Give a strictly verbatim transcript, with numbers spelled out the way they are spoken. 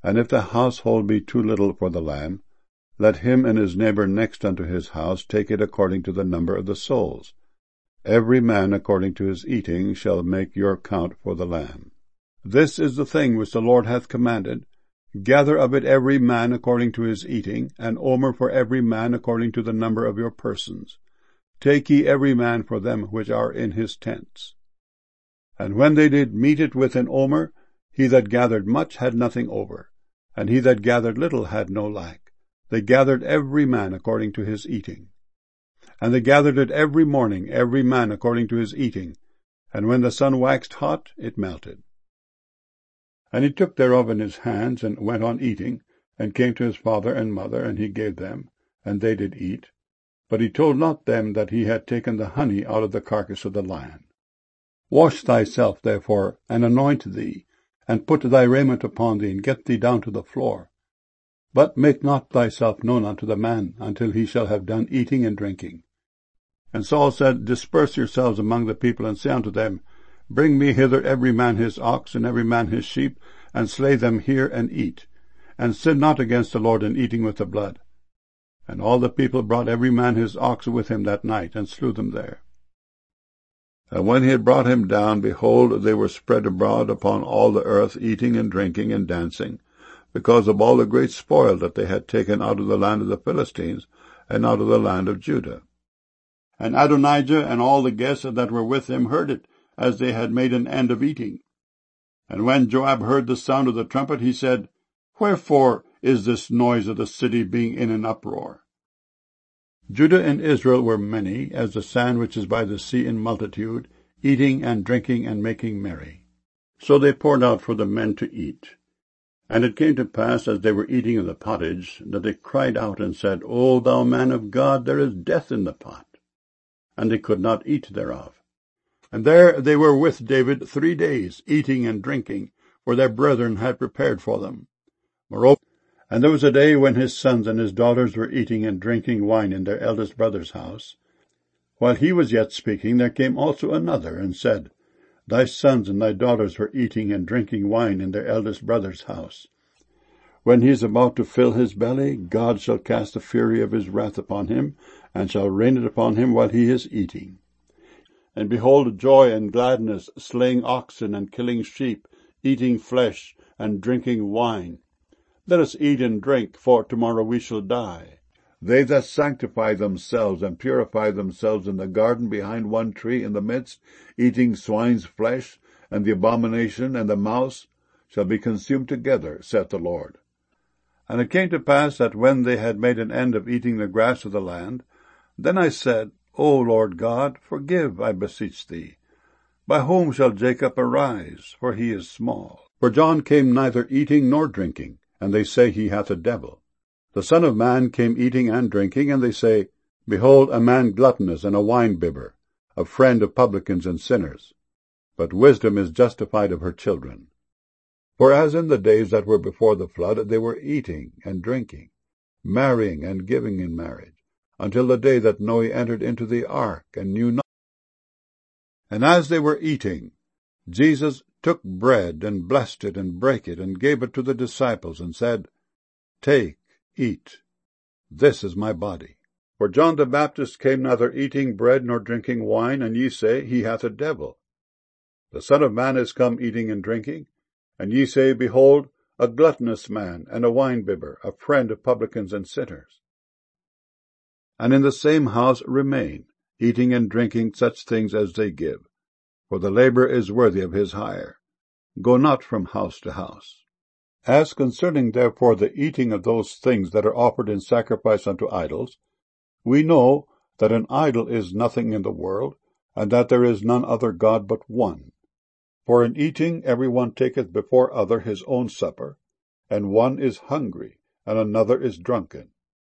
And if the household be too little for the lamb, let him and his neighbor next unto his house take it according to the number of the souls. Every man according to his eating shall make your count for the lamb. This is the thing which the Lord hath commanded. Gather of it every man according to his eating, an omer for every man according to the number of your persons. Take ye every man for them which are in his tents. And when they did meet it with an omer, he that gathered much had nothing over, and he that gathered little had no lack. They gathered every man according to his eating. And they gathered it every morning, every man according to his eating, and when the sun waxed hot, it melted. And he took thereof in his hands, and went on eating, and came to his father and mother, and he gave them, and they did eat. But he told not them that he had taken the honey out of the carcass of the lion. Wash thyself, therefore, and anoint thee, and put thy raiment upon thee, and get thee down to the floor. But make not thyself known unto the man, until he shall have done eating and drinking. And Saul said, Disperse yourselves among the people, and say unto them, Bring me hither every man his ox, and every man his sheep, and slay them here, and eat. And sin not against the Lord in eating with the blood. And all the people brought every man his ox with him that night, and slew them there. And when he had brought him down, behold, they were spread abroad upon all the earth, eating and drinking and dancing, because of all the great spoil that they had taken out of the land of the Philistines, and out of the land of Judah. And Adonijah and all the guests that were with him heard it, as they had made an end of eating. And when Joab heard the sound of the trumpet, he said, Wherefore is this noise of the city being in an uproar? Judah and Israel were many, as the sand which is by the sea in multitude, eating and drinking and making merry. So they poured out for the men to eat. And it came to pass, as they were eating of the pottage, that they cried out and said, O thou man of God, there is death in the pot. And they could not eat thereof. And there they were with David three days, eating and drinking, for their brethren had prepared for them. Moreover, and there was a day when his sons and his daughters were eating and drinking wine in their eldest brother's house. While he was yet speaking, there came also another, and said, Thy sons and thy daughters were eating and drinking wine in their eldest brother's house. When he is about to fill his belly, God shall cast the fury of his wrath upon him, and shall rain it upon him while he is eating. And behold, joy and gladness, slaying oxen and killing sheep, eating flesh and drinking wine. Let us eat and drink, for tomorrow we shall die. They that sanctify themselves and purify themselves in the garden behind one tree in the midst, eating swine's flesh, and the abomination and the mouse, shall be consumed together, saith the Lord. And it came to pass that when they had made an end of eating the grass of the land, then I said, O Lord God, forgive, I beseech thee. By whom shall Jacob arise? For he is small. For John came neither eating nor drinking, and they say he hath a devil. The Son of Man came eating and drinking, and they say, Behold, a man gluttonous and a wine-bibber, a friend of publicans and sinners. But wisdom is justified of her children. For as in the days that were before the flood, they were eating and drinking, marrying and giving in marriage, until the day that Noe entered into the ark, and knew not. And as they were eating, Jesus took bread, and blessed it, and brake it, and gave it to the disciples, and said, Take, eat, this is my body. For John the Baptist came neither eating bread nor drinking wine, and ye say, He hath a devil. The Son of Man is come eating and drinking, and ye say, Behold, a gluttonous man, and a wine-bibber, a friend of publicans and sinners. And in the same house remain, eating and drinking such things as they give, for the labor is worthy of his hire. Go not from house to house. As concerning therefore the eating of those things that are offered in sacrifice unto idols, we know that an idol is nothing in the world, and that there is none other God but one. For in eating every one taketh before other his own supper, and one is hungry, and another is drunken.